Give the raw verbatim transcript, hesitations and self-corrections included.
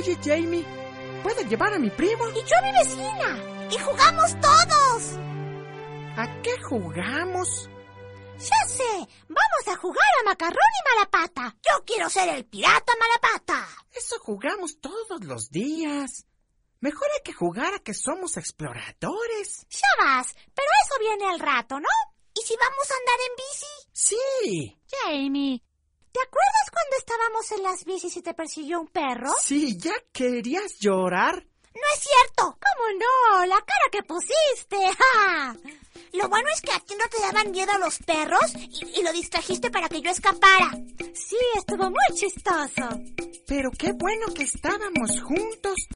Oye, Jamie, ¿puedo llevar a mi primo? Y yo a mi vecina. Y jugamos todos. ¿A qué jugamos? Ya sé, vamos a jugar a Macarrón y Malapata. Yo quiero ser el pirata Malapata. Eso jugamos todos los días. Mejor hay que jugar a que somos exploradores. Ya vas, pero eso viene al rato, ¿no? ¿Y si vamos a andar en bici? Sí. Jamie, ¿te acuerdas cuando estábamos en las bicis y te persiguió un perro? Sí, ¿ya querías llorar? No es cierto. ¿Cómo no? La cara que pusiste. ¡Ja! Lo bueno es que a ti no te daban miedo los perros y, y lo distrajiste para que yo escapara. Sí, estuvo muy chistoso. Pero qué bueno que estábamos juntos.